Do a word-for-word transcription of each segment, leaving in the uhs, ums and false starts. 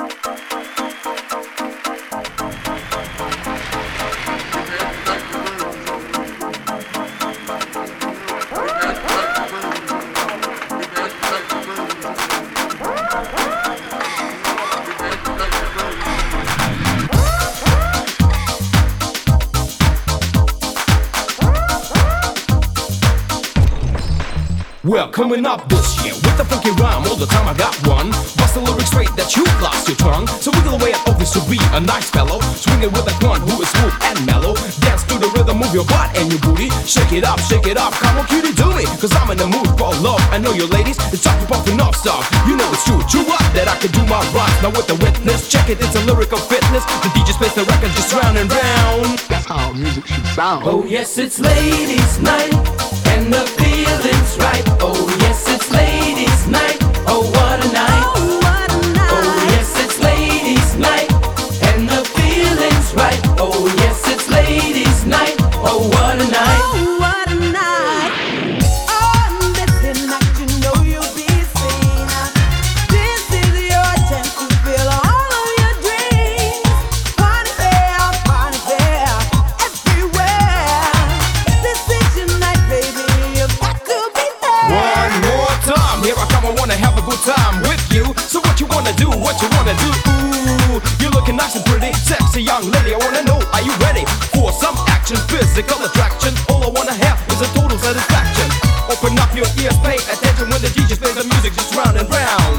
Well, coming up this year with a funky rhyme, all the time I got one. Bust the lyrics straight that you lost your tongue. So wiggle away at always to be a nice fellow. Swing it with that one who is smooth and mellow. Dance to the rhythm, move your butt and your booty. Shake it up, shake it up, come on cutie do me. Cause I'm in the mood for love. I know you ladies, it's time to pump enough stuff. You know it's true, true up that I can do my rhymes. Now with the witness, check it, it's a lyrical fitness. The D J plays the record just round and round. That's how music should sound. Oh yes, it's ladies' night, and the feeling's right. Oh yes, it's ladies' night. Oh what a night. Oh what a night. Oh yes, it's ladies' night, and the feeling's right. Oh yes, it's ladies' night. Oh what a night. Oh what a night. On this night you know you'll be seen. This is your chance to feel all of your dreams. Party there, party there, everywhere. This is your night, baby. You've got to be there. One more time, here I come, I wanna have a good time with you. So what you wanna do, what you wanna do? Ooh, you're looking nice and pretty, sexy young lady. I wanna know, are you ready for some action, physical attraction? All I wanna have is a total satisfaction. Open up your ears, pay attention when the D J plays the music just round and round.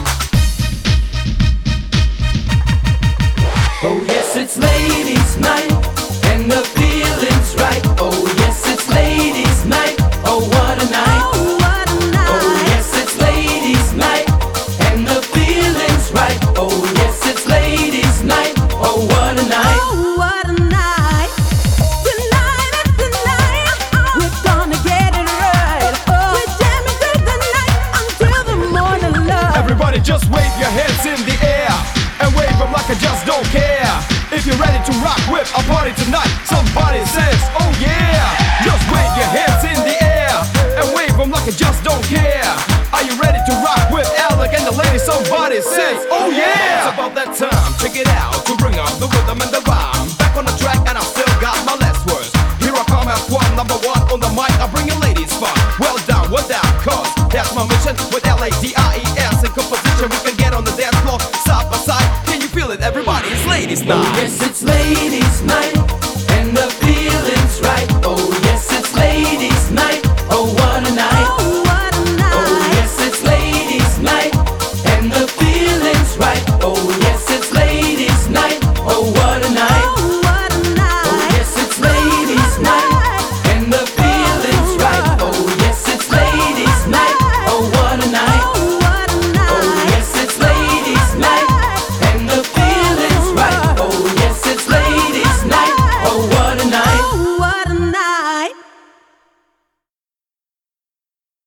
Oh yes, it's ladies' night, and the feeling's right. Oh yes, it's ladies' night. Oh what a night. Oh what a night. Oh yes, it's ladies' night, and the feeling's right. Oh yes, it's ladies' night. Oh what a night. Oh what a night. Tonight is the night. We're gonna get it right. We're jamming through the night until the morning love. Everybody just wave your hands in the air and wave them like I just don't care. If you're ready to rock with a party tonight, somebody says, oh yeah. Just wave your hands in the air and wave them like I just don't care. Are you ready to rock with Alec and the ladies? Somebody says, oh yeah. It's about that time, check it out, to bring out the rhythm and the rhyme. Back on the track and I still got my last words. Here I come at one, number one on the mic, I bring you ladies fun. Well done, well done, cause that's my mission. With L A D I E S in composition, we can get on the dance floor side by side. Can you feel it, everybody? It's ladies' night. Oh yes, it's ladies' night,